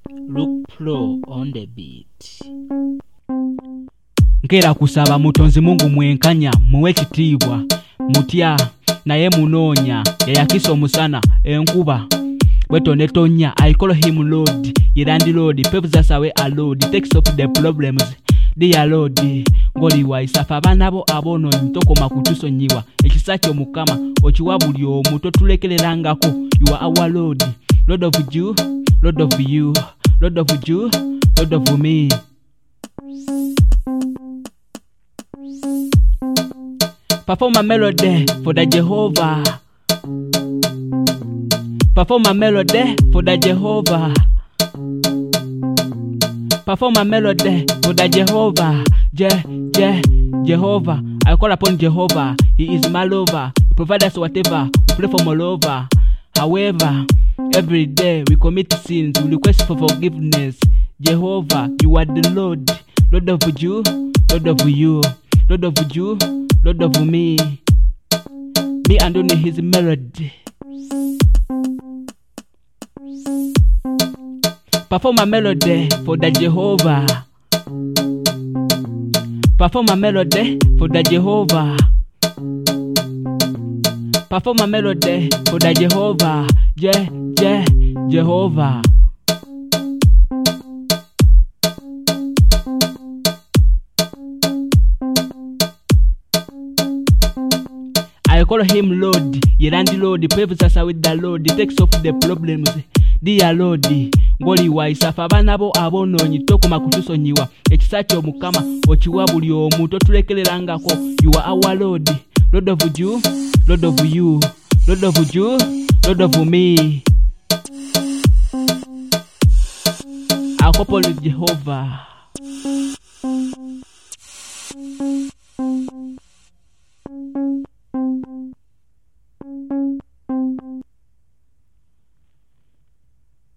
Look Pro on the beat. Nkera kusaba mutonzi Mungu mwenkanya muwe kitiibwa mutya naye munonya yayakiso musana enkuba bwetonde tonya. I call him Lord Yirandi Lord pebs us away a load takes off the problems dear Lord ngoli waisafa banabo abono ntoko makutuso nyiwa ekisakyo mukama ochiwa buli omu totulekererangako. You are our Lord, Lord of you, Lord of you, Lord of you, Lord of me. Perform a melody for the Jehovah. Perform a melody for the Jehovah. Perform a melody for the Jehovah. Jehovah. I call upon Jehovah. He is my lover. He provides us whatever. We pray from all over. However, every day we commit sins. We request for forgiveness. Jehovah, you are the Lord. Lord of you, Lord of you, Lord of you, Lord of me. Me and only his melody. Perform a melody for the Jehovah. Perform a melody for the Jehovah. Perform a melody for the Jehovah. Jehovah. I call him Lord Yirandi Lord pebs us with the Lord takes off the problems dear Lord ngoli waisafa banabo abononyi toko makutuso nyiwa ekisakyo mukama ochiwa buli omu totulekererangako. You are our Lord, Lord of you, Lord of you, Lord of you, Lord of me. I couple with Jehovah.